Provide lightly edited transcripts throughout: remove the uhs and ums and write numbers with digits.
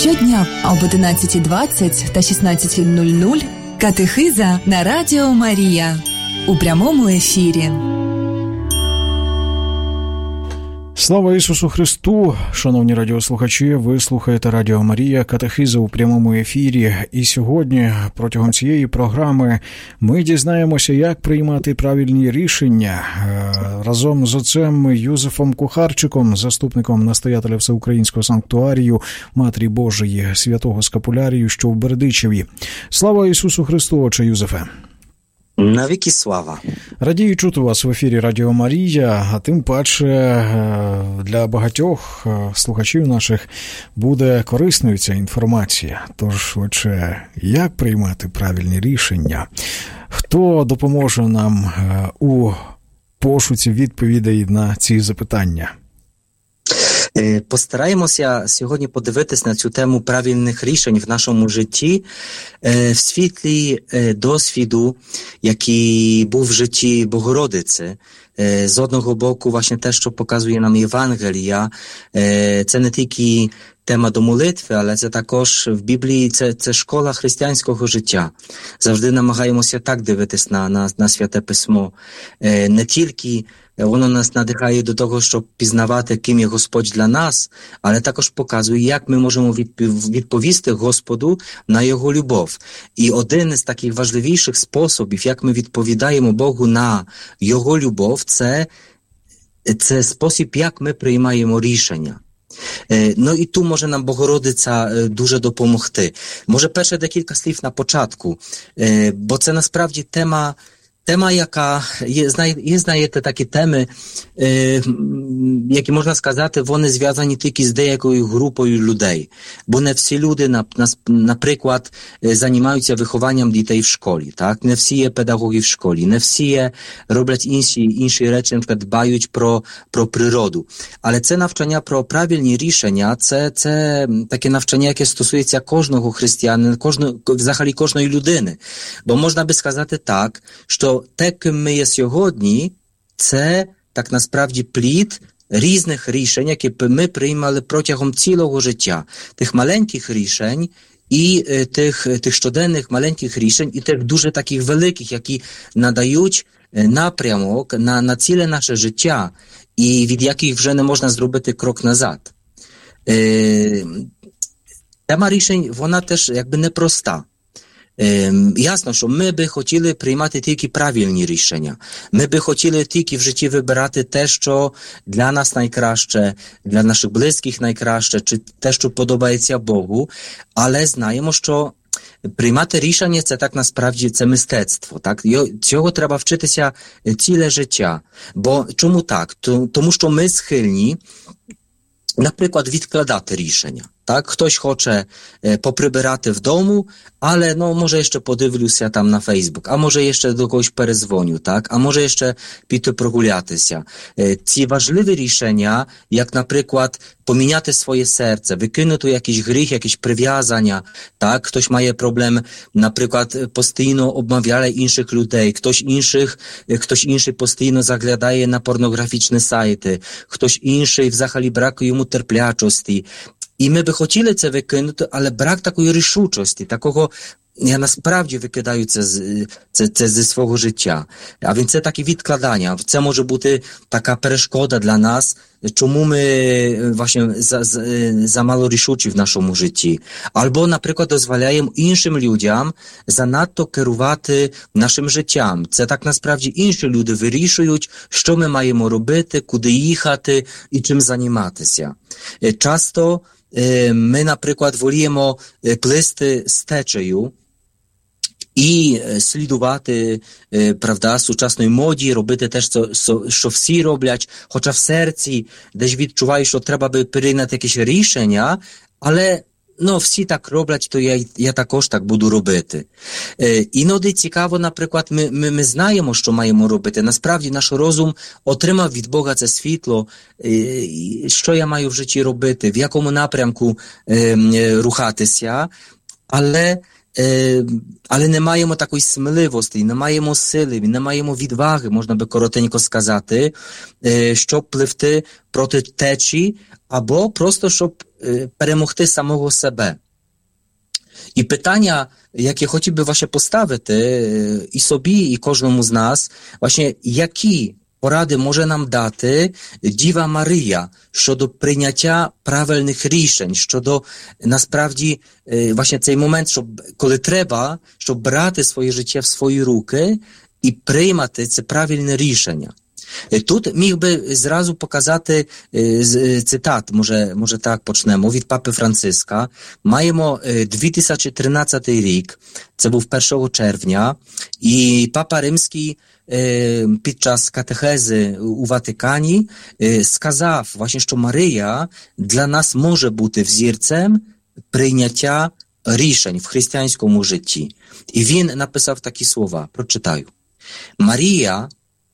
Щодня об 11:20 та 16:00 катехиза на Радіо Марія у прямому ефірі. Слава Ісусу Христу! Шановні радіослухачі, ви слухаєте Радіо Марія, катехиза у прямому ефірі. І сьогодні, протягом цієї програми, ми дізнаємося, як приймати правильні рішення разом з отцем Юзефом Кухарчиком, заступником настоятеля Всеукраїнського санктуарію Матері Божої Святого Скапулярію, що в Бердичеві. Слава Ісусу Христу, отче Юзефе! Навіки слава. Радію чути вас в ефірі Радіо Марія, а тим паче для багатьох слухачів наших буде корисною ця інформація. Тож, отже, як приймати правильні рішення? Хто допоможе нам у пошуці відповідей на ці запитання? Постараємося сьогодні подивитись на цю тему правильних рішень в нашому житті в світлі досвіду, який був в житті Богородиці. З одного боку, właśnie те, що показує нам Євангелія, це не тільки тема до молитви, але це також в Біблії, це школа християнського життя. Завжди намагаємося так дивитись на Святе Письмо. Не тільки воно нас надихає до того, щоб пізнавати, ким є Господь для нас, але також показує, як ми можемо відповісти Господу на Його любов. І один із таких важливіших способів, як ми відповідаємо Богу на Його любов, це спосіб, як ми приймаємо рішення. Ну і тут може нам Богородиця дуже допомогти. Може перше декілька слів на початку, бо це насправді тема, яка є, знаєте, такі теми, які, можна сказати, вони зв'язані тільки з деякою групою людей. Бо не всі люди, наприклад, займаються вихованням дітей в школі, так? Не всі є педагоги в школі, не всі роблять інші речі, наприклад, дбають про природу. Але це навчання про правильні рішення, це таке навчання, яке стосується кожного християнина, взагалі кожної людини. Бо можна би сказати так, що те, ким ми є сьогодні, це так насправді плід різних рішень, які ми приймали протягом цілого життя. Тих маленьких рішень і тих щоденних маленьких рішень, і тих дуже таких великих, які надають напрямок на ціле наше життя, і від яких вже не можна зробити крок назад. Тема рішень, вона теж якби непроста. Ясно, що ми би хотіли приймати тільки правильні рішення. Ми би хотіли тільки в житті вибирати те, що для нас найкраще, для наших близьких найкраще, чи те, що подобається Богу. Але знаємо, що приймати рішення – це так насправді це мистецтво. Так? Цього треба вчитися ціле життя. Бо чому так? Тому що ми схильні, наприклад, відкладати рішення. Так, хтось хоче поприбирати в дому, але може ще подивлюся там на Фейсбук, а може ще до когось перезвоню, так, а може ще піти прогулятися. Ці важливі рішення, як, наприклад, поміняти своє серце, викинути якийсь гріх, якісь прив'язання, так, хтось має проблем, наприклад, постійно обмовляє інших людей, хтось інший постійно заглядає на порнографічні сайти, хтось інший взагалі бракує йому терплячості. І ми би хотіли це викинути, але брак такої рішучості, такого, я насправді викидаю це зі свого життя. А він це таке відкладання, це може бути така перешкода для нас, чому ми właśnie замало рішучі в нашому житті. Або, наприклад, дозволяємо іншим людям занадто керувати нашим життям. Це так насправді інші люди вирішують, що ми маємо робити, куди їхати і чим займатися. Часто ми, наприклад, воліємо плисти з течею і слідувати, правда, сучасної моді, робити те, що всі роблять, хоча в серці десь відчуваю, що треба би прийняти якісь рішення, але всі так роблять, то я також так буду робити. Іноді цікаво, наприклад, ми знаємо, що маємо робити. Насправді наш розум отримав від Бога це світло, що я маю в житті робити, в якому напрямку рухатися, але не маємо такої сміливості, не маємо сили, не маємо відваги, можна би коротенько сказати, щоб пливти проти течії, або просто, щоб перемогти самого себе. І питання, яке хотів би ваше поставити і собі, і кожному з нас, власне, які поради може нам дати Діва Марія щодо прийняття правильних рішень, щодо, насправді, власне, цей момент, коли треба, щоб брати своє життя в свої руки і приймати це правильне рішення. Тут міг би зразу показати цитат, може так почнемо, від Папи Франциска. Маємо 2013 рік, це був 1 червня, і Папа Римський під час катехези у Ватикані сказав, власне, що Марія для нас може бути взірцем прийняття рішень в християнському житті. І він написав такі слова, прочитаю. Марія,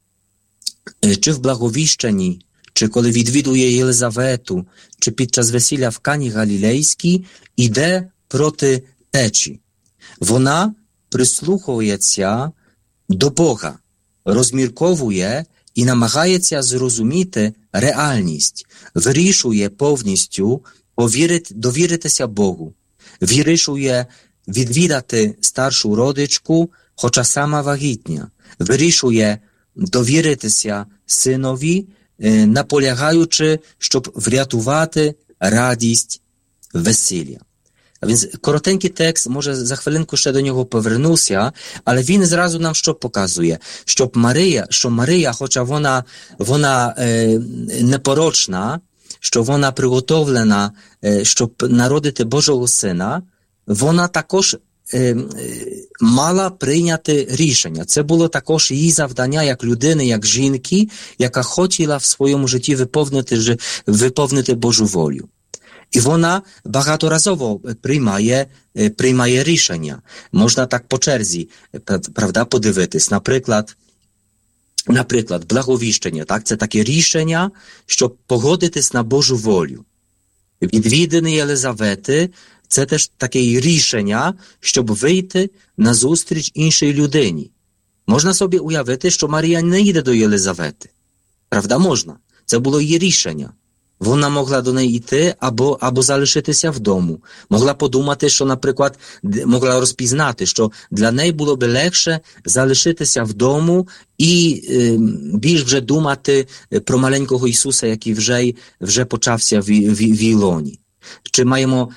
чи в Благовіщенні, чи коли відвідує Єлизавету, чи під час весілля в Кані Галілейській, іде проти течії. Вона прислуховується до Бога, розмірковує і намагається зрозуміти реальність, вирішує повністю довіритися Богу, вирішує відвідати старшу родичку, хоча сама вагітня, вирішує довіритися синові, наполягаючи, щоб врятувати радість весілля. Він коротенький текст, може за хвилинку ще до нього повернуся, але він зразу нам що показує? Що Марія, хоча вона непорочна, що вона приготовлена, щоб народити Божого Сина, вона також мала прийняти рішення. Це було також її завдання як людини, як жінки, яка хотіла в своєму житті виповнити Божу волю. І вона багаторазово приймає рішення. Можна так по черзі, правда, подивитись. Наприклад, благовіщення, так? Це таке рішення, щоб погодитись на Божу волю. Відвідини Єлизавети – це теж таке рішення, щоб вийти на зустріч іншій людині. Можна собі уявити, що Марія не йде до Єлизавети. Правда, можна. Це було її рішення. Вона могла до неї йти або залишитися вдома. Могла подумати, що, наприклад, могла розпізнати, що для неї було би легше залишитися вдома і більш вже думати про маленького Ісуса, який вже почався в Ілоні. Чи маємо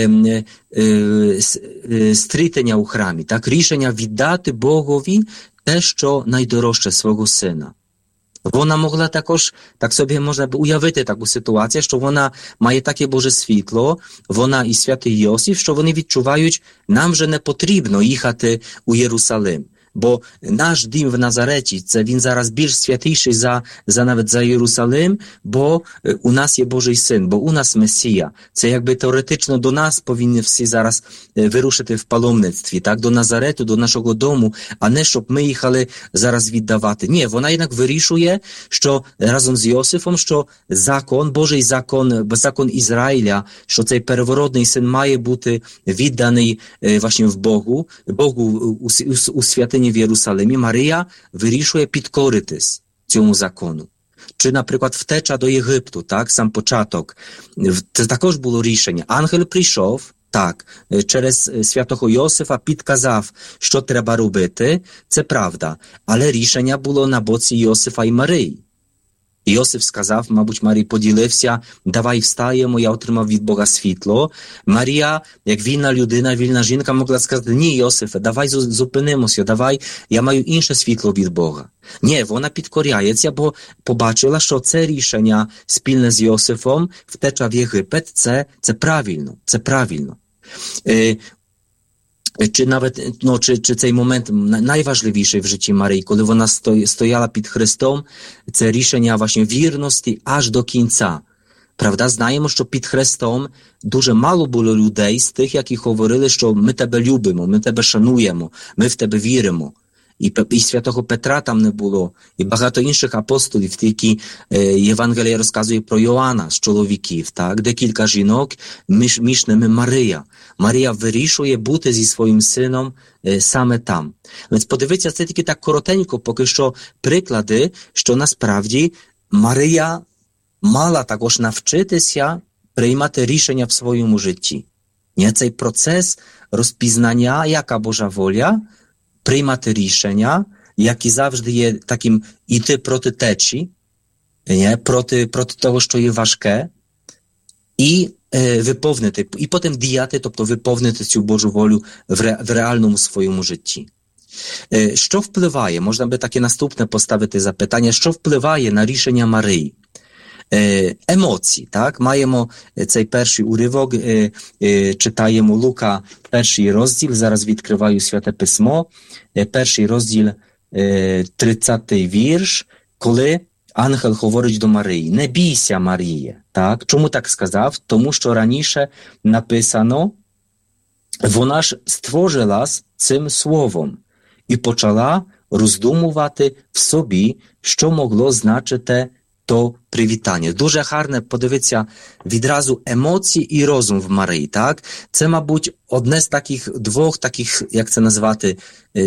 стрітення у храмі, так? Рішення віддати Богові те, що найдорожче, свого сина. Вона могла також, так собі можна уявити таку ситуацію, що вона має таке Боже світло, вона і святий Йосиф, що вони відчувають, нам вже не потрібно їхати у Єрусалим. Бо наш дім в Назареті, це він зараз більш святіший навіть за Єрусалим, бо у нас є Божий Син, бо у нас Месія. Це якби теоретично до нас повинні всі зараз вирушити в паломництві, так, до Назарету, до нашого дому, а не щоб ми їхали зараз віддавати. Ні, вона інак вирішує, що разом з Йосифом, що закон, Божий закон Ізраїля, що цей первородний син має бути відданий власне в Богу у святині в Єрусалимі, Марія вирішує підкоритись цьому закону. Чи, наприклад, втеча до Єгипту, так, сам початок. Це також було рішення. Ангел прийшов, так, через святого Йосифа підказав, що треба робити, це правда, але рішення було на боці Йосифа і Марії. Йосиф сказав, мабуть, Марії поділився, давай встаємо, я отримав від Бога світло. Марія, як вільна людина, вільна жінка, могла сказати, ні, Йосифе, давай зупинимося, давай, я маю інше світло від Бога. Ні, вона підкоряється, бо побачила, що це рішення спільне з Йосифом, втеча в Єгипет, це правильно, це правильно. Чи навіть, чи цей момент найважливіший в житті Марії, коли вона стояла під Христом, це рішення власне вірності аж до кінця. Правда, знаємо, що під Христом дуже мало було людей з тих, які говорили, що ми тебе любимо, ми тебе шануємо, ми в тебе віримо. І святого Петра там не було, і багато інших апостолів, тільки Євангелія розказує про Йоанна з чоловіків, так? Декілька жінок, між ними Марія. Марія вирішує бути зі своїм сином саме там. Więc подивіться, це тільки так коротенько, поки що приклади, що насправді Марія мала також навчитися приймати рішення в своєму житті. Nie? Цей процес розпізнання, яка Божа воля, приймати рішення, які завжди є таким іти проти течії, проти того, що є важке, і виповнити, і потім діяти, тобто виповнити цю Божу волю в реальному своєму житті. Що впливає, можна би таке наступне поставити запитання, що впливає на рішення Марії? Емоції, так? Маємо цей перший уривок, читаємо Лука, перший розділ, зараз відкриваю Святе Письмо, перший розділ, 30-й вірш, коли ангел говорить до Марії: не бійся, Маріє, так? Чому так сказав? Тому що раніше написано, вона ж створилась цим словом і почала роздумувати в собі, що могло значити то привітання. Дуже гарне, подивіться, відразу емоції і розум в Марії, так? Це, мабуть, одне з двох таких, як це назвати,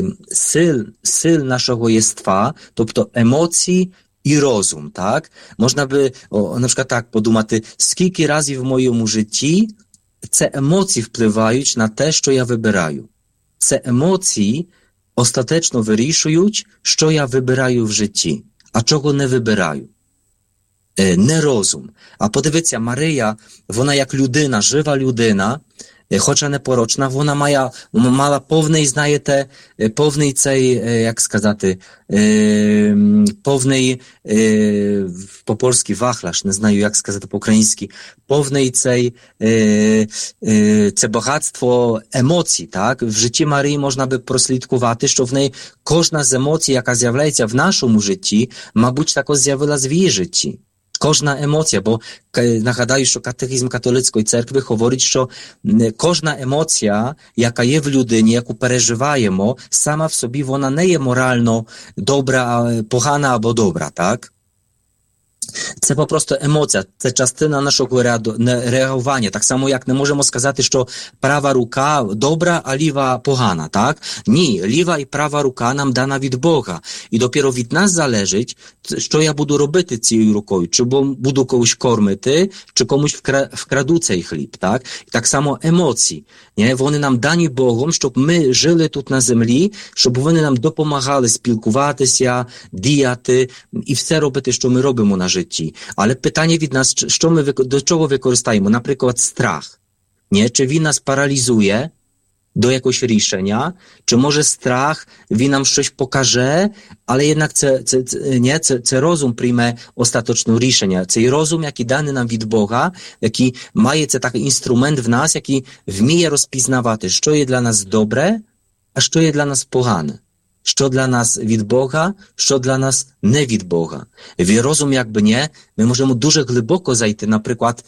сил нашого єства, тобто емоції і розум, так? Можна би, на przykład так подумати, скільки разів в моєму житті це емоції впливають на те, що я вибираю. Це емоції остаточно вирішують, що я вибираю в житті, а чого не вибираю. Не розум. А подивіться, Марія, вона як людина, жива людина, хоча непорочна, вона мала повний, знаєте, повний цей, як сказати, повний, по-польськи wachlarz, не знаю, як сказати по-українськи, повний цей, це багатство емоцій, так? В житті Марії можна би прослідкувати, що в неї кожна з емоцій, яка з'являється в нашому житті, мабуть, також з'явилась в її житті. Кожна емоція, бо нагадаю, що катехізм католицької церкви говорить, що кожна емоція, яка є в людині, яку переживаємо, сама в собі вона не є морально добра, погана або добра, так? Це просто емоція, це частина нашого реагування. Так само, як не можемо сказати, що права рука добра, а ліва погана, так? Ні, ліва і права рука нам дана від Бога. І допіро від нас залежить, що я буду робити цією рукою. Чи буду когось кормити, чи комусь вкраду цей хліб, так? І так само емоції. Nie? Вони нам дані Богом, щоб ми жили тут на землі, щоб вони нам допомагали спілкуватися, діяти і все робити, що ми робимо на житті. Але питання від нас, що ми до чого використаємо? Наприклад, страх. Nie? Чи він нас паралізує до якогось рішення, чи може страх, він нам щось покаже, але jednak це розум прийме остаточне рішення. Цей розум, який даний нам від Бога, який має це такий інструмент в нас, який вміє розпізнавати, що є для нас добре, а що є для нас погане. Що для нас від Бога, що для нас не від Бога. В розум, якби nie, ми можемо дуже глибоко зайти, наприклад,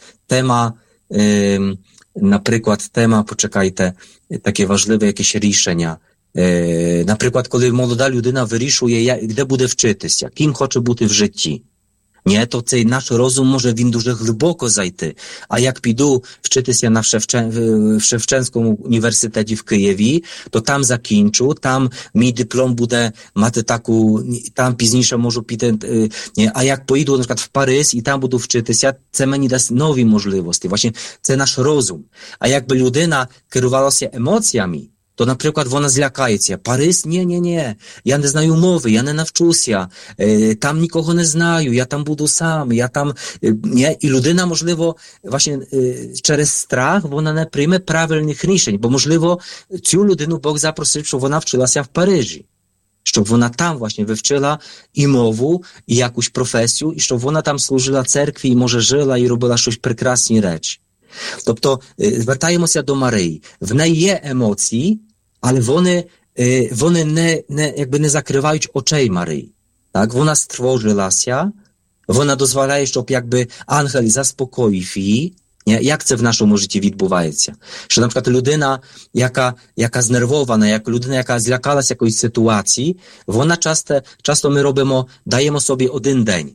тема, почекайте, таке важливе якесь рішення. Наприклад, коли молода людина вирішує, де буде вчитися, ким хоче бути в житті. Nie, to цей наш розум може він дуже глибоко зайти. А як піду вчитися в Шевченському університеті в Києві, то там закінчу, там мій диплом буде мати таку, там пізніше можу піти. А як поїду, наприклад, в Париж і там буду вчитися, це мені дасть нові можливості. Właśnie це наш розум. А якби людина керувалася емоціями, то, наприклад, вона злякається. Париж? Ні. Я не знаю мови, я не навчуся, там нікого не знаю, я там буду сам, І людина, можливо, właśnie через страх вона не прийме правильних рішень, бо, можливо, цю людину Бог запросив, щоб вона вчилася в Парижі. Щоб вона там właśnie вивчила і мову, і якусь професію, і щоб вона там служила церкві, і, може, жила, і робила щось прекрасні речі. Тобто, звертаємося до Марії. В неї є емоції, але вони не закривають очей Марії. Так? Вона створилася, вона дозволяє, щоб якби ангел заспокоїв її. Як це в нашому житті відбувається? Що, наприклад, людина, яка знервована, людина, яка злякалася якоїсь ситуації, вона часто ми даємо собі один день.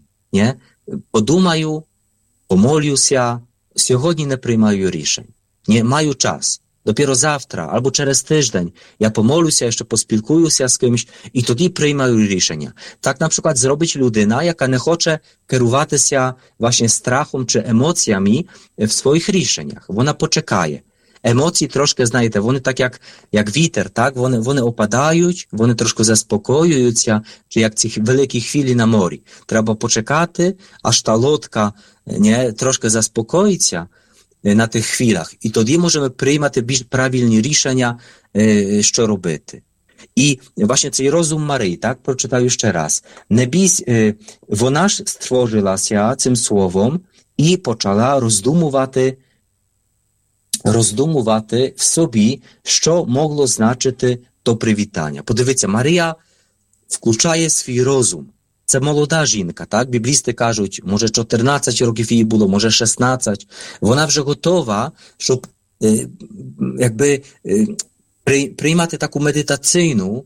Подумаю, помолюся, сьогодні не приймаю рішень. Маю час. dopiero завтра, або через тиждень я помолюся, ще поспілкуюся з кимось, і тоді приймаю рішення. Так, наприклад, зробить людина, яка не хоче керуватися właśnie страхом чи емоціями в своїх рішеннях. Вона почекає. Емоції трошки, знаєте, вони так як вітер, так? Вони опадають, вони трошки заспокоюються, чи як ці великі хвилі на морі. Треба почекати, аж та лодка трошки заспокоїться на тих хвилях. І тоді можемо приймати більш правильні рішення, що робити. І, właśnie, цей розум Марії, так, прочитаю ще раз. Не бійсь, вона ж створилася цим словом і почала роздумувати в собі, що могло значити то привітання. Подивіться, Марія включає свій розум. Це молода жінка, так? Біблісти кажуть, може 14 років їй було, може 16. Вона вже готова, щоб приймати таку медитаційну,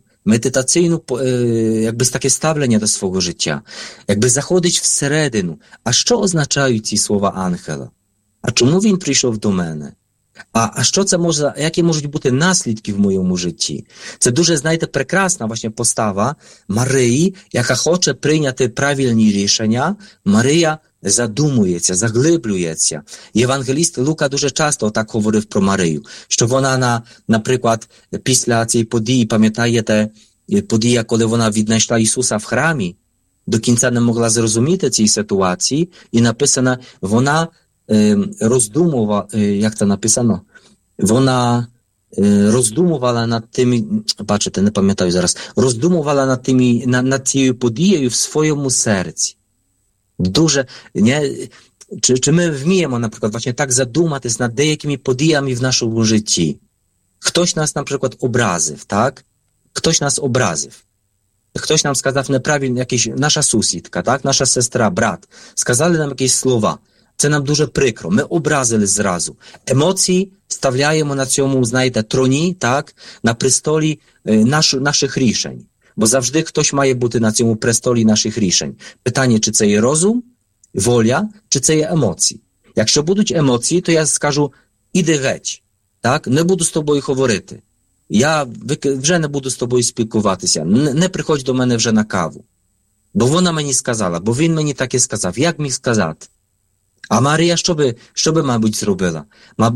якби таке ставлення до свого життя. Якби заходить всередину. А що означають ці слова ангела? А чому він прийшов до мене? А що це може, які можуть бути наслідки в моєму житті? Це дуже, знаєте, прекрасна właśnie постава Марії, яка хоче прийняти правильні рішення. Марія задумується, заглиблюється. Євангеліст Лука дуже часто так говорив про Марію, що вона, наприклад, після цієї події, пам'ятаєте, подія, коли вона віднайшла Ісуса в храмі, до кінця не могла зрозуміти цієї ситуації, і написано, вона роздумувала, як це написано, вона роздумувала над тими, бачите, не пам'ятаю зараз, роздумувала над цією подією в своєму серці. Дуже, чи ми вміємо, наприклад, właśnie так задуматись над деякими подіями в нашому житті? Хтось нас, наприклад, образив, так? Хтось нас образив. Хтось нам сказав неправильно, якийсь, наша сусідка, так? Наша сестра, брат, сказали нам якісь слова. Це нам дуже прикро. Ми образили зразу. Емоції ставляємо на цьому, знаєте, троні, так? На престолі наших рішень. Бо завжди хтось має бути на цьому престолі наших рішень. Питання, чи це є розум, воля, чи це є емоції. Якщо будуть емоції, то я скажу, іди геть, так? Не буду з тобою говорити. Я вже не буду з тобою спілкуватися. Не приходь до мене вже на каву. Бо вона мені сказала, бо він мені так і сказав. Як міг сказати? А Марія що би, мабуть, зробила?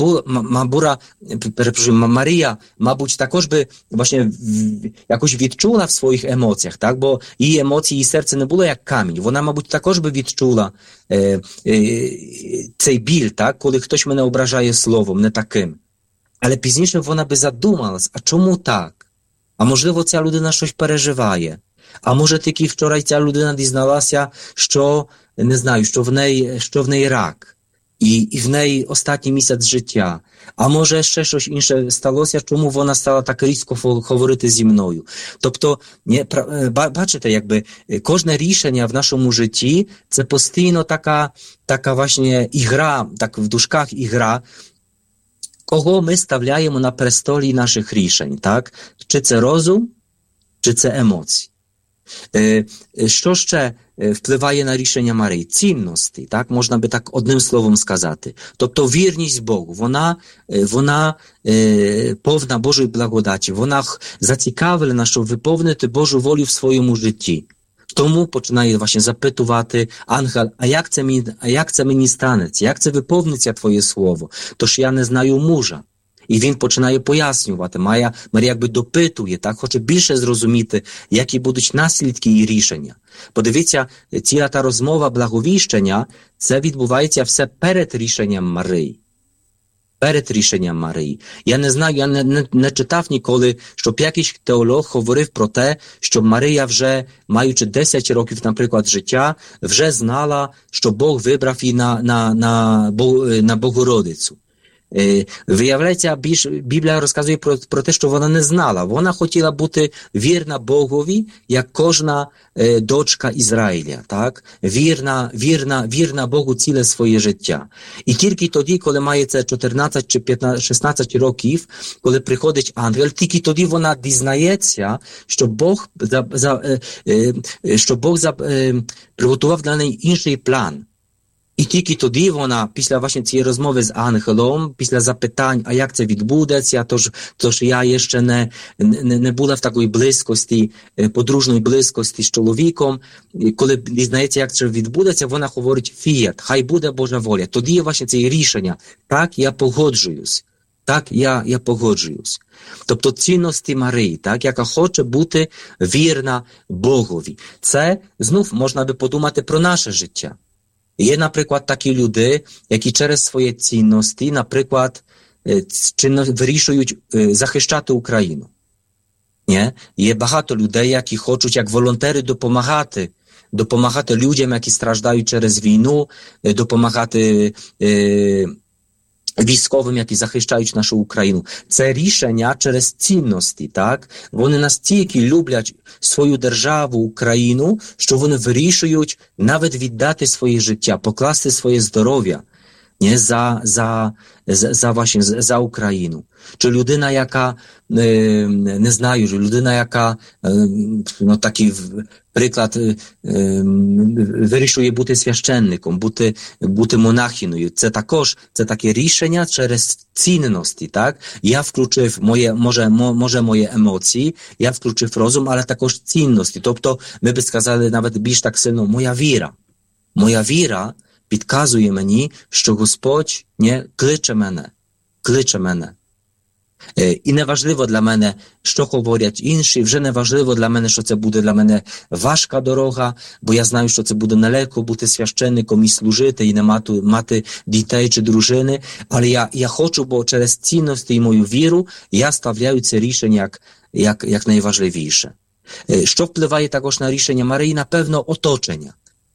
Марія, мабуть, також би właśnie якось відчула в своїх емоціях, так? Бо її емоції, її серце не було як камінь. Вона, мабуть, також би відчула цей біль, так? Коли хтось мене ображає словом, не таким. Але пізніше вона би задумалась, а чому так? А можливо, ця людина щось переживає? А може, тільки вчора ця людина дізналася, що, не знаю, що в неї рак, і в неї останній місяць життя. А може, ще щось інше сталося, чому вона стала так різко говорити зі мною. Тобто, бачите, якби кожне рішення в нашому житті – це постійно така właśnie ігра, так в дужках ігра, кого ми ставляємо на престолі наших рішень, так? Чи це розум, чи це емоції. Що ще впливає на рішення Марії? Цінності, так? Можна би так одним словом сказати. Тобто вірність Богу, вона повна Божої благодаті, вона зацікавлена, щоб виповнити Божу волю в своєму житті. Тому починає właśnie запитувати ангел, а як це мені станеться? Як це виповниться Твоє слово? Тож я не знаю мужа. І він починає пояснювати. Марія якби допитує, так, хоче більше зрозуміти, які будуть наслідки її рішення. Подивіться, ціла та розмова благовіщення, це відбувається все перед рішенням Марії. Перед рішенням Марії. Я не знаю, я не читав ніколи, щоб якийсь теолог говорив про те, що Марія вже, маючи 10 років, наприклад, життя, вже знала, що Бог вибрав її на Богородицю. Виявляється, Біблія розказує про те, що вона не знала. Вона хотіла бути вірна Богові, як кожна дочка Ізраїля, так? Вірна Богу ціле своє життя. І тільки тоді, коли має це 14 чи 15, 16 років, коли приходить ангел, тільки тоді вона дізнається, що Бог приготував для неї інший план. І тільки тоді вона, після właśnie цієї розмови з ангелом, після запитань, а як це відбудеться, тож я ще не була в такій близькості, подружній близькості з чоловіком, коли дізнається, як це відбудеться, вона говорить фіат, хай буде Божа воля. Тоді є właśnie це рішення, так, я погоджуюсь. Так, я погоджуюсь. Тобто цінності Марії, так, яка хоче бути вірна Богові. Це, знов, можна би подумати про наше життя. Є, наприклад, такі люди, які через свої цінності, наприклад, вирішують захищати Україну. Nie? Є багато людей, які хочуть, як волонтери, допомагати людям, які страждають через війну, допомагати військовим, які захищають нашу Україну. Це рішення через цінності, так? Вони настільки люблять свою державу, Україну, що вони вирішують навіть віддати своє життя, покласти своє здоров'я, не, за Україну. Чи людина, яка, не знаю, людина, яка, ну, такий приклад, вирішує бути священником, бути монахиною. Це також, це таке рішення через цінності, так? Я включив може мої емоції, я включив розум, але також цінності. Тобто, ми б сказали навіть більш так сильно, моя віра. Моя віра підказує мені, що Господь не кличе мене. І не важливо для мене, що говорять інші, вже не важливо для мене, що це буде для мене важка дорога, бо я знаю, що це буде нелегко бути священником і служити, і не мати дітей чи дружини, але я хочу, бо через цінності і мою віру я ставляю це рішення як найважливіше. Що впливає також на рішення Марії? Напевно, оточення.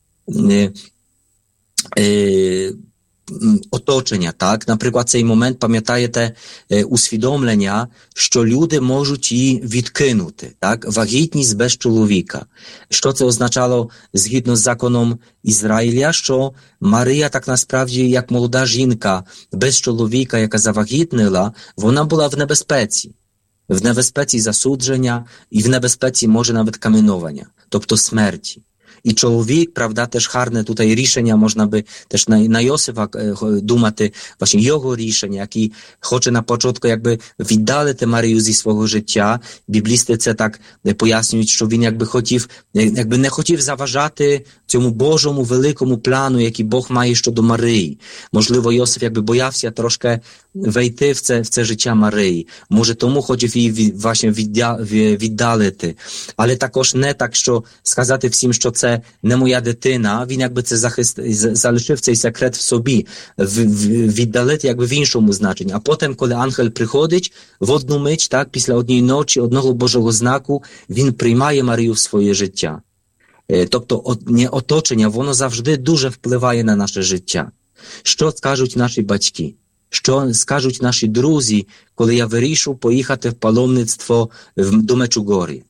Оточення, так? Наприклад, цей момент, пам'ятаєте, усвідомлення, що люди можуть її відкинути, так? Вагітність без чоловіка. Що це означало згідно з законом Ізраїля, що Марія так насправді, як молода жінка без чоловіка, яка завагітнила, вона була в небезпеці. В небезпеці засудження і в небезпеці, може, навіть каменування, тобто смерті. І чоловік, правда, теж гарне тут рішення, можна би теж на Йосифа думати, właśnie його рішення, який хоче на початку якби віддалити Марію зі свого життя. Біблісти це так пояснюють, що він якби не хотів заважати цьому Божому великому плану, який Бог має щодо Марії. Можливо, Йосиф якби боявся трошки війти в це життя Марії. Може, тому хотів її віддалити. Але також не так, що сказати всім, що це не моя дитина, він якби це залишив цей секрет в собі, віддалити якби в іншому значенні. А потім, коли ангел приходить, в одну мить, так, після однієї ночі, одного Божого знаку, він приймає Марію в своє життя. Тобто, оточення, воно завжди дуже впливає на наше життя. Що скажуть наші батьки? Що скажуть наші друзі, коли я вирішив поїхати в паломництво до Мечугорі?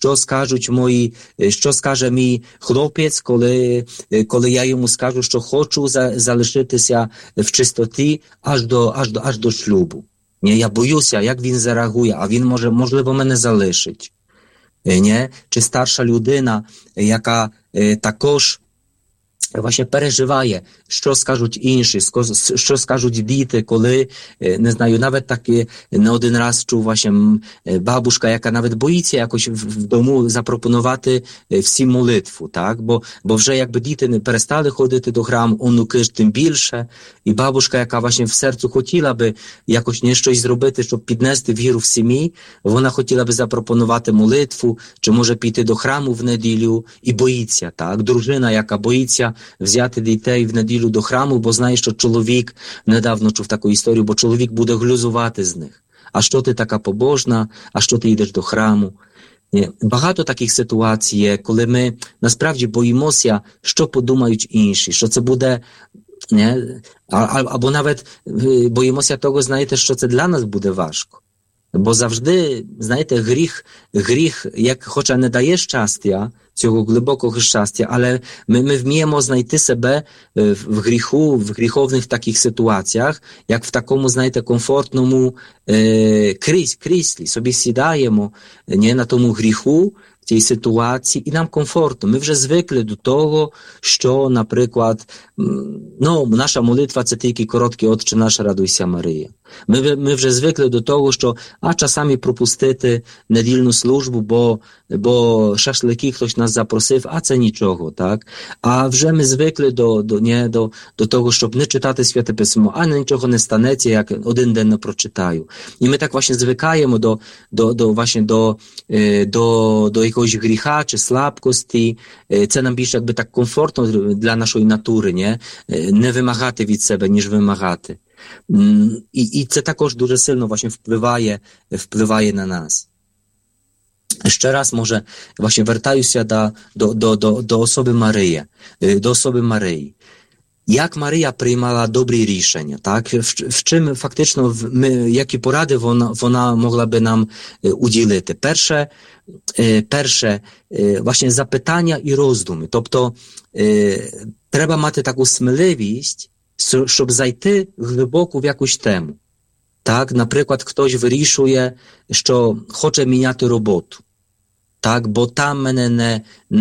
Що скаже мій хлопець, коли я йому скажу, що хочу залишитися в чистоті аж до шлюбу? Ні, я боюся, як він зареагує, а він можливо мене залишить. Ні? Чи старша людина, яка також właśnie переживає, що скажуть інші, що скажуть діти, коли, не знаю, навіть так не один раз чув właśnie бабушка, яка навіть боїться якось в дому запропонувати всім молитву, так? Бо вже якби діти не перестали ходити до храму, онуки ж тим більше, і бабушка, яка właśnie в серцю хотіла би якось щось зробити, щоб піднести віру в сім'ї, вона хотіла би запропонувати молитву, чи може піти до храму в неділю, і боїться, так? Дружина, яка боїться взяти дітей в неділю до храму, бо знає, що чоловік, недавно чув таку історію, бо чоловік буде глузувати з них. А що ти така побожна? А що ти йдеш до храму? Багато таких ситуацій є, коли ми насправді боїмося, що подумають інші, що це буде, не? Або навіть боїмося того, знаєте, що це для нас буде важко. Бо завжди, знаєте, гріх, як хоча не дає щастя, цього глибокого щастя, але ми вміємо знайти себе в гріху, в гріховних таких ситуаціях, як в такому, знаєте, комфортному кріслі. Собі сідаємо не, на тому гріху цій ситуації і нам комфортно. Ми вже звикли до того, що, наприклад, наша молитва – це тільки короткий «Отче наш, радуйся, Марія». Ми вже звикли до того, що часами пропустити недільну службу, бо шашлики хтось нас запросив, а це нічого, так? А вже ми звикли до того, щоб не читати Святе Письмо, а нічого не станеться, як один день не прочитаю. І ми так власне звикаємо до якогось гріха чи слабкості. Це нам більше якби так комфортно для нашої натури, не вимагати від себе, ніж вимагати. І це також дуже сильно właśnie впливає на нас. Ще раз, може, właśnie вертаюся до особи Марії. Як Марія приймала добрі рішення, так? В чим фактично, які поради вона могла би нам уділити? Перше, właśnie запитання і роздуми. Тобто, треба мати таку сміливість, щоб зайти глибоко в якусь тему. Так, наприклад, хтось вирішує, що хоче міняти роботу. Так, бо там мене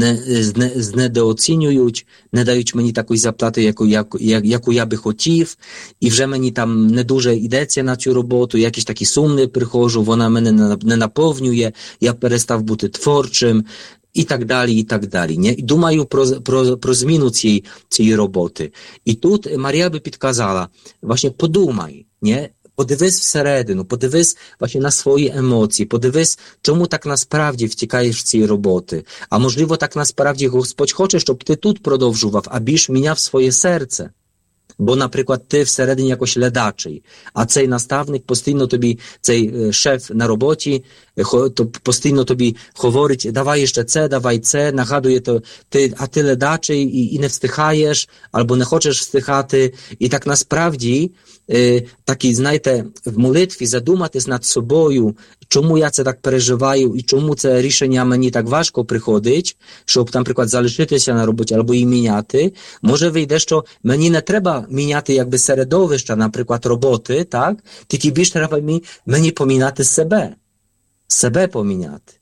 знедооцінюють, не дають мені такої заплати, яку я би хотів, і вже мені там не дуже йдеться на цю роботу, якісь такі сумні приходжу, вона мене не наповнює, я перестав бути творчим, і так далі. Не? І думаю про зміну цієї роботи. І тут Марія би підказала, właśnie подумай, не? Подивись всередину, подивись właśnie на свої емоції, подивись, чому так насправді втікаєш в ці роботи. А можливо, так насправді Господь хоче, щоб ти тут продовжував, а більш міняв своє серце. Бо, наприклад, ти всередині якось ледачий, а цей наставник постійно тобі, цей шеф на роботі, постійно тобі говорить, давай ще це, давай це, нагадує, а ти ледачий і не встигаєш, або не хочеш встигати. І так насправді, такі, знаєте, в молитві задуматись над собою, чому я це так переживаю і чому це рішення мені так важко приходить, щоб, наприклад, залишитися на роботі або її міняти, може вийде, що мені не треба міняти якби середовища, наприклад, роботи, так? Тільки більше треба мені поміняти себе поміняти.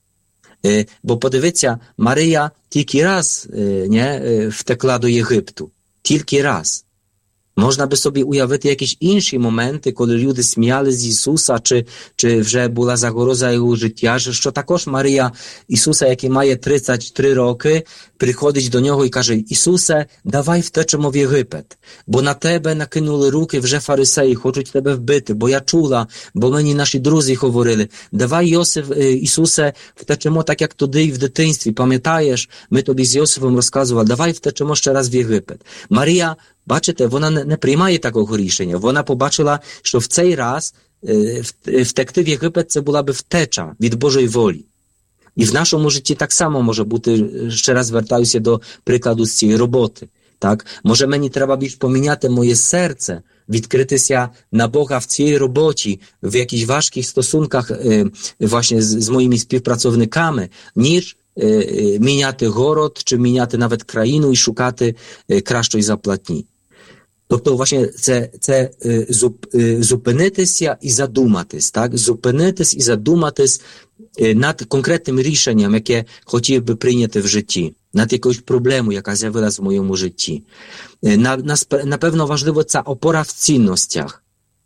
Бо подивіться, Марія тільки раз втекла до Єгипту. Тільки раз. Можна би собі уявити якісь інші моменти, коли люди сміялися з Ісуса, чи вже була загроза його життя, що також Марія Ісуса, який має 33 роки, приходить до нього і каже, Ісусе, давай втечемо в Єгипет, бо на тебе накинули руки вже фарисеї, хочуть тебе вбити, бо я чула, бо мені наші друзі говорили, давай, Ісусе, втечемо так, як туди і в дитинстві, пам'ятаєш, ми тобі з Йосифом розказували, давай втечемо ще раз в Єгипет. Марія, бачите, вона не приймає такого рішення. Вона побачила, що в цей раз втекти в Єгипет – це була би втеча від Божої волі. І в нашому житті так само може бути, ще раз звертаюся до прикладу з цієї роботи. Так? Може мені треба більш поміняти моє серце, відкритися на Бога в цій роботі, в якихось важких стосунках właśnie з моїми співпрацівниками, ніж міняти город, чи міняти навіть країну і шукати кращої заплатні. Тобто, власне, це зупинитися і задуматись, так? Зупинитись і задуматись над конкретним рішенням, яке хотів би прийняти в житті, над якоюсь проблемою, яка з'явилася в моєму житті. Напевно, важливо ця опора в цінностях.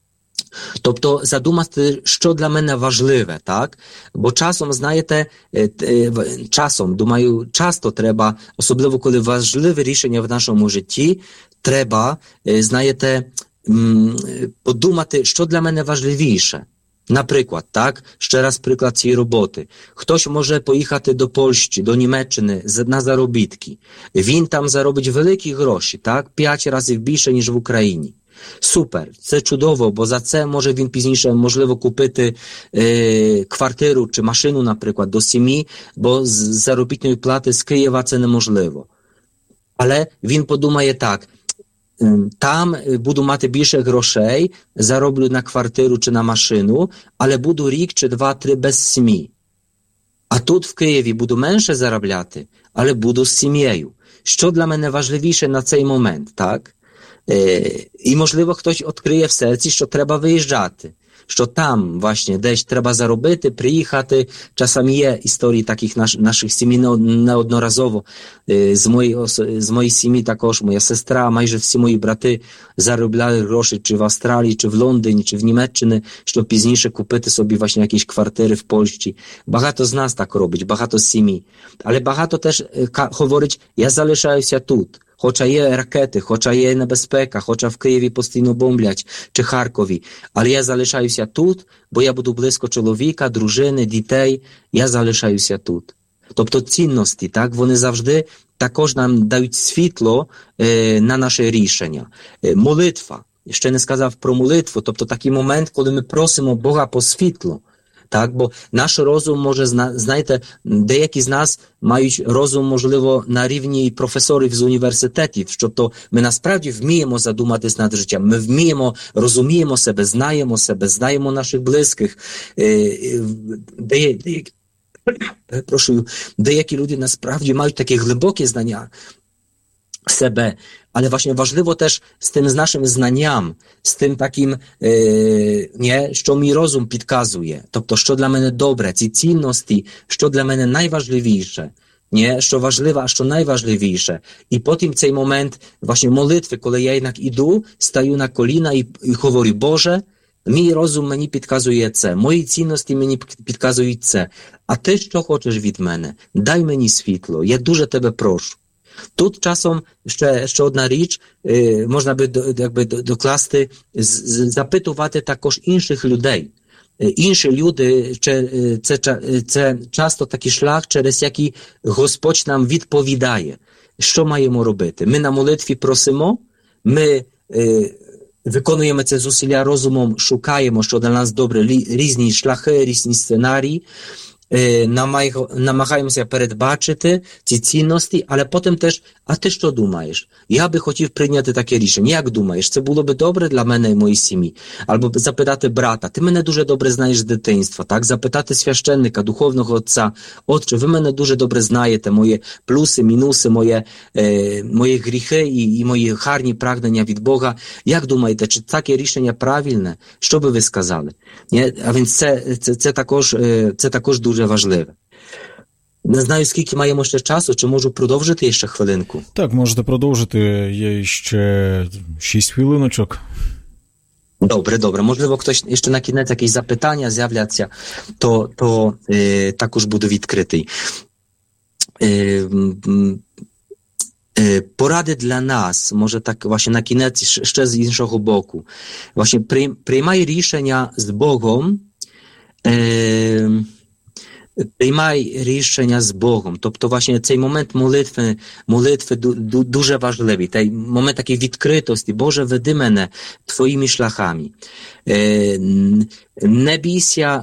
Тобто задумати, що для мене важливе, так? Бо часом, знаєте, думаю, часто треба, особливо коли важливе рішення в нашому житті, треба, знаєте, подумати, що для мене важливіше. Наприклад, так, ще раз приклад цієї роботи. Хтось може поїхати до Польщі, до Німеччини на заробітки. Він там заробить великі гроші, так, 5 разів більше, ніж в Україні. Супер, це чудово, бо за це може він пізніше, можливо, купити квартиру чи машину, наприклад, до сім'ї, бо з заробітної плати з Києва це неможливо. Але він подумає так, там буду мати більше грошей, зароблю на квартиру чи на машину, але буду рік чи 2-3 без сім'ї. А тут в Києві буду менше заробляти, але буду з сім'єю. Що для мене важливіше на цей момент, так? І, можливо, хтось відкриє в серці, що треба виїжджати, що там, власне, десь треба заробити, приїхати. Часом є історії таких наших сімей неодноразово. З моєї сім'ї також моя сестра, майже всі мої брати заробляли гроші чи в Австралії, чи в Лондоні, чи в Німеччині, щоб пізніше купити собі, власне, якісь квартири в Польщі. Багато з нас так робить, багато сімей. Але багато теж говорить, я залишаюся тут. Хоча є ракети, хоча є небезпека, хоча в Києві постійно бомблять, чи Харкові. Але я залишаюся тут, бо я буду близько чоловіка, дружини, дітей. Я залишаюся тут. Тобто цінності, так, вони завжди також нам дають світло на наше рішення. Молитва. Ще не сказав про молитву. Тобто такий момент, коли ми просимо Бога по світло. Так, бо наш розум може, знаєте, деякі з нас мають розум, можливо, на рівні професорів з університетів, тобто ми насправді вміємо задуматись над життям, ми вміємо, розуміємо себе, знаємо наших близьких. Деякі люди насправді мають такі глибокі знання себе, ale właśnie важливо теж з нашим знанням, з тим таким, що мій розум підказує. Тобто, що для мене добре, ці цінності, що для мене найважливіше, що важливе, а що найважливіше. І потім цей момент właśnie молитви, коли я jednak іду, стаю на коліна і говорю, Боже, мій розум мені підказує це, мої цінності мені підказують це. А ти що хочеш від мене? Дай мені світло, я дуже тебе прошу. Тут часом ще одна річ, можна би докласти, запитувати також інших людей. Інші люди, це часто такий шлях, через який Господь нам відповідає, що маємо робити. Ми на молитві просимо, ми виконуємо це зусилля розумом, шукаємо, що для нас добре, різні шляхи, різні сценарії, намагаємося передбачити ці цінності, але потім теж, а ти що думаєш? Я би хотів прийняти таке рішення. Як думаєш? Це було би добре для мене і моєї сім'ї? Або запитати брата, ти мене дуже добре знаєш з дитинства, так? Запитати священника, духовного отця, отче, ви мене дуже добре знаєте, мої плюси, мінуси, мої гріхи і мої гарні прагнення від Бога. Як думаєте, чи таке рішення правильне? Що би ви сказали? А він це також дуже важливе. Не знаю, скільки маємо ще часу, чи можу продовжити ще хвилинку? Так, можете продовжити, є ще 6 хвилиночок. Добре. Можливо, хтось ще на кінець якісь запитання з'являться, то також буду відкритий. Поради для нас, може так właśnie na koniec ще з іншого боку. Właśnie приймай рішення з Богом, приймай рішення з Богом. Тобто, właśnie цей момент молитви дуже важливий. Цей момент такої відкритості. Боже, веди мене Твоїми шляхами. Не бійся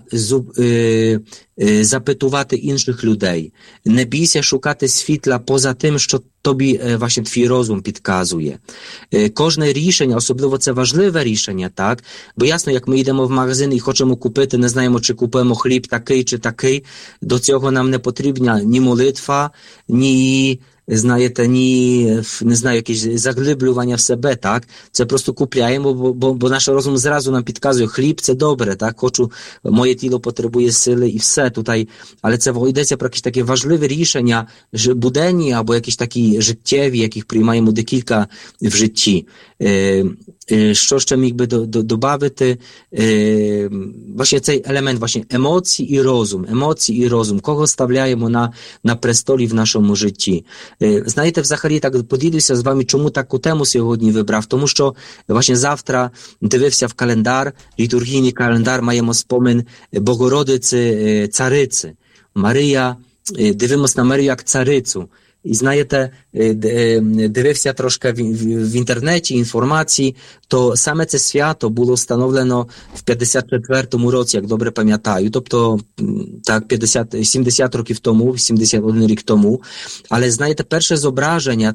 запитувати інших людей. Не бійся шукати світла поза тим, що тобі właśnie твій розум підказує. Кожне рішення, особливо це важливе рішення, так? Бо ясно, як ми йдемо в магазин і хочемо купити, не знаємо, чи купимо хліб такий чи такий, до цього нам не потрібна ні молитва, ні, знаєте, не знаю, якісь заглиблювання в себе, так? Це просто купляємо, бо наш розум зразу нам підказує, хліб це добре, так? Моє тіло потребує сили і все tutaj, але це йдеться про якісь такі важливі рішення, буденні або якісь такі життєві, яких приймаємо декілька в житті. Що ще міг би додати? Właśnie цей елемент, właśnie емоції і розум. Кого ставляємо на престолі в нашому житті? Знаєте, взагалі так поділюся з вами, чому таку тему сьогодні вибрав. Тому що właśnie завтра дивився в календар, літургійний календар, маємо спомин Богородиці Цариці. Марія, дивимося на Марію як царицю. І знаєте, дивився трошки в інтернеті інформації, то саме це свято було встановлено в 54-му році, як добре пам'ятаю, тобто так 70 років тому, 71 рік тому. Але знаєте, перше зображення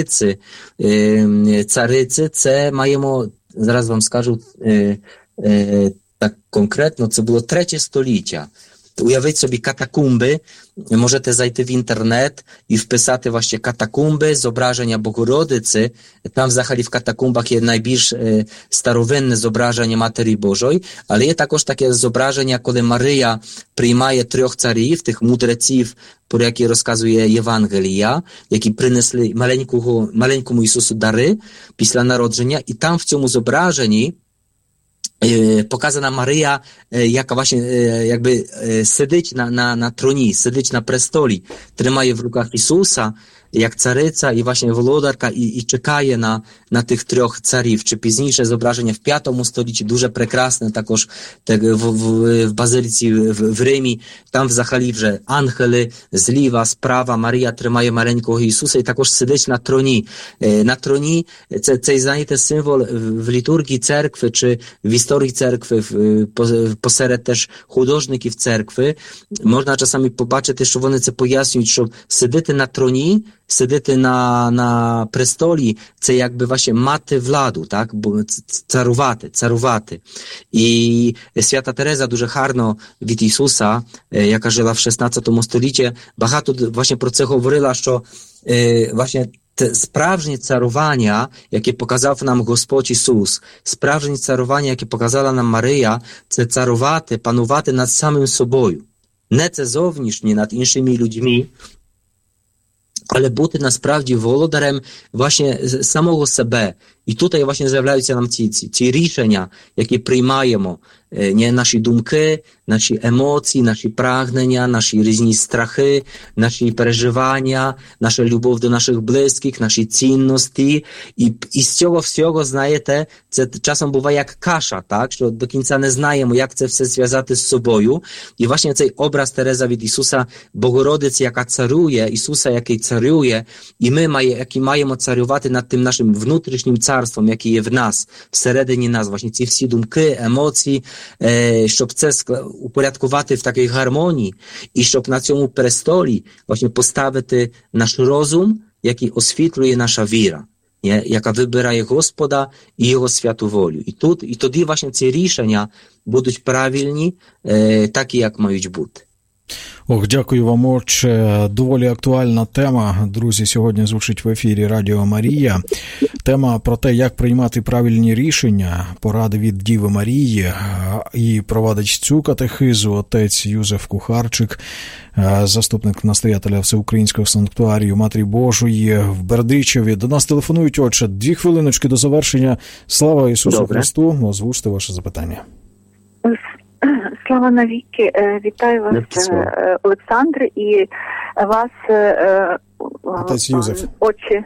цариці, це маємо, зараз вам скажу так конкретно, це було 3 століття. уявіть собі катакумби, можете зайти в інтернет і вписати właśnie катакумби, зображення Богородиці. Там взагалі в катакумбах є найбільш старовинне зображення Матері Божої, але є також таке зображення, коли Марія приймає 3 царів, тих мудреців, про які розказує Євангелія, які принесли маленькому Ісусу дари після народження, і там в цьому зображенні показана Марія, яка właśnie jakby сидить на троні, сидить на престолі, тримає в руках Ісуса, як цариця і właśnie володарка, і чекає на тих 3 царів. Чи пізніше зображення в 5 столітті, дуже прекрасне, також в базиліці в Римі, там взагалі вже ангели зліва, справа, Марія тримає маленького Ісуса і також сидить на троні. На троні, цей, знаєте, символ в літургії церкви, чи в історії церкви, посеред теж художників церкви, можна часами побачити, що вони це пояснюють, що сидити на троні, сидити на престолі, це якби właśnie мати владу, так? Бо царувати. І Свята Тереза дуже гарно від Ісуса, яка жила в 16 столітті, багато właśnie про це говорила, що właśnie te sправжнє царування, яке показав нам Господь Ісус, справжнє царування, яке показала нам Марія, це царувати, панувати над самим собою. Не це зовнішнє, над іншими людьми, але бути насправді володарем właśnie самого себе. І тут właśnie з'являються нам ці рішення, які приймаємо, nie наші думки, наші емоції, наші прагнення, наші різні страхи, наші переживання, наша любов до наших близьких, наші цінності. І з цього всього, знаєте, це часом буває як каша, так? Що до кінця не знаємо, як це все зв'язати з собою. І właśnie цей образ Тереза від Ісуса, Богородиці, яка царює, Ісуса, який царює, і ми, які маємо царювати над тим нашим внутрішнім царством, яке є в нас, всередині нас, właśnie ці всі думки, емоції, щоб це упорядкувати в такій гармонії, і щоб на цьому престолі właśnie поставити наш розум, який освітлює наша віра, яка вибирає Господа і Його святу волю. І тоді właśnie ці рішення будуть правильні, такі, як мають бути. Дякую вам, отче. Доволі актуальна тема, друзі, сьогодні звучить в ефірі Радіо Марія. Тема про те, як приймати правильні рішення, поради від Діви Марії, і провадить цю катехизу отець Юзеф Кухарчик, заступник настоятеля Всеукраїнського санктуарію Матері Божої в Бердичеві. До нас телефонують, отче. 2 хвилиночки до завершення. Слава Ісусу Христу. Озвучте ваше запитання. Слава навіки. Вітаю вас, Олександр, і вас, отець Юзеф. Отче.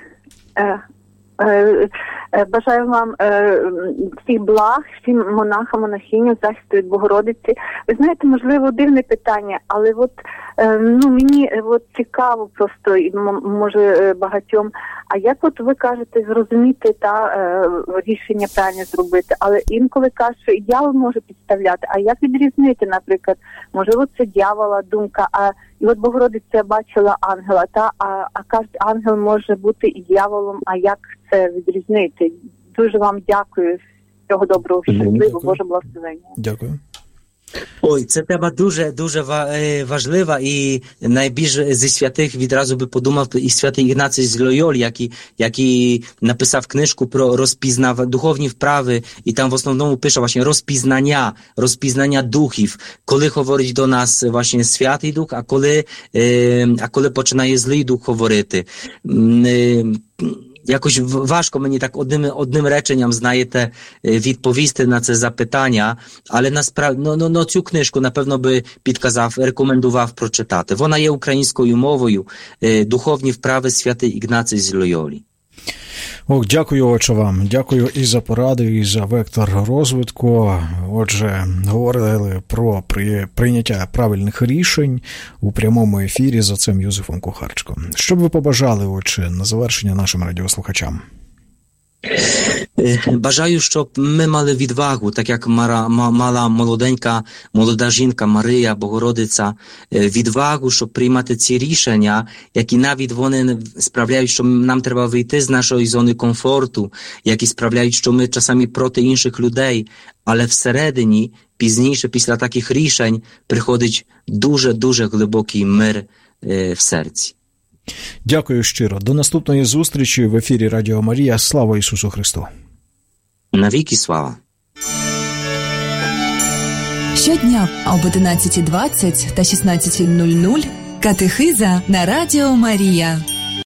Бажаю вам всіх благ, всім монахам, монахиням, захисту від Богородиці. Ви знаєте, можливо, дивне питання, але мені цікаво просто, може багатьом, а як ви кажете зрозуміти рішення правильно зробити, але інколи кажуть, що дьявол може підставляти, а як відрізнити, наприклад, можливо, це дьявола думка, і Богородиця бачила ангела, а кажуть, ангел може бути і дьяволом, а як це відрізнити? Дуже вам дякую. Всього доброго, щасливо, Боже благословення. Дякую. Ой, це тема дуже важлива, і найбільш зі святих відразу би подумав і святий Ігнацій з Лойолі, який написав книжку про духовні вправи, і там в основному пише właśnie розпізнання духів, коли говорить до нас właśnie Святий Дух, а коли починає злий дух говорити. Якось важко мені так одним реченням, знаєте, відповісти на це запитання, але насправді, цю книжку, напевно, би підказав, рекомендував прочитати. Вона є українською мовою, «Духовні вправи святий Ігнацій з Лойолі». Дякую, отче, вам. Дякую і за поради, і за вектор розвитку. Отже, говорили про прийняття правильних рішень у прямому ефірі з отцем Юзефом Кухарчиком. Що б ви побажали, отче, на завершення нашим радіослухачам? Бажаю, щоб ми мали відвагу, так як мала молода жінка Марія, Богородиця, відвагу, щоб приймати ці рішення, які навіть вони справляють, що нам треба вийти з нашої зони комфорту, які справляють, що ми часами проти інших людей, але всередині пізніше, після таких рішень, приходить дуже-дуже глибокий мир в серці. Дякую щиро. До наступної зустрічі в ефірі Радіо Марія. Слава Ісусу Христу! Навіки слава! Щодня об 11:20 та 16:00 катехиза на Радіо Марія.